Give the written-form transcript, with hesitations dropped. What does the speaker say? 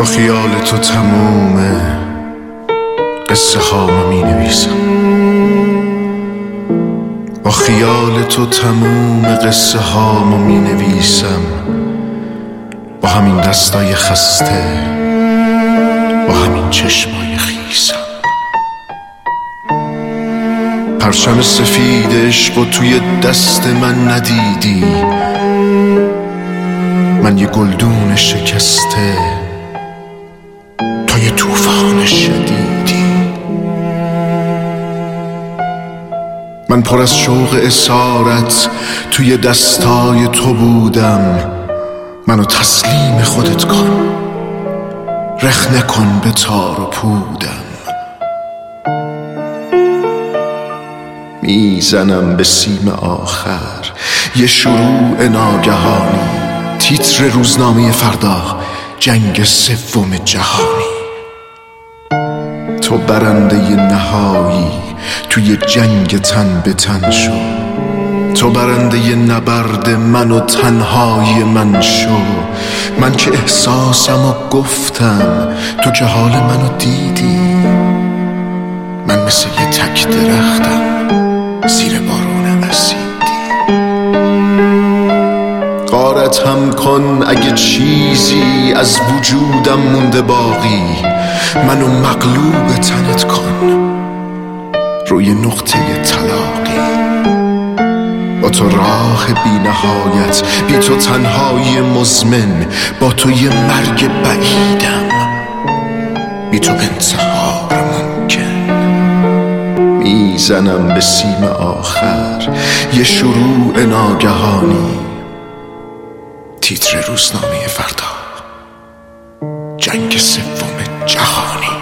با خیال تو تموم قصه هامو می نویسم، با خیال تو تموم قصه هامو می نویسم، با همین دستای خسته، با همین چشمای خیسم. پرچم سفید عشقو توی دست من ندیدی، من یه گلدون شکسته تا یه طوفان شدیدی. من پر از شوق اسارت توی دستای تو بودم، منو تسلیم خودت کن، رخنه کن به تار و پودم. میزنم به سیم آخر یه شروع ناگهانی، تیتر روزنامه فردا، جنگ سوم جهانی. تو برنده نهایی توی جنگ تن به تن شو، تو برنده نبرد من و تنهای من شو. من که احساسم و گفتم، تو که حال منو دیدی. من مثل یه تک درختم زیر بارون اسیدی. غارتم کن اگه چیزی از وجودم مونده باقی، منو مغلوب تنت کن روی نقطه طلاقی. با تو راه بی نهایت، بی تو تنهای مزمن، با تو یه مرگ بعیدم، بی تو انتحار ممکن. میزنم به سیم آخر یه شروع ناگهانی، تیتر روزنامه فردا، جنگ سوم جهانی.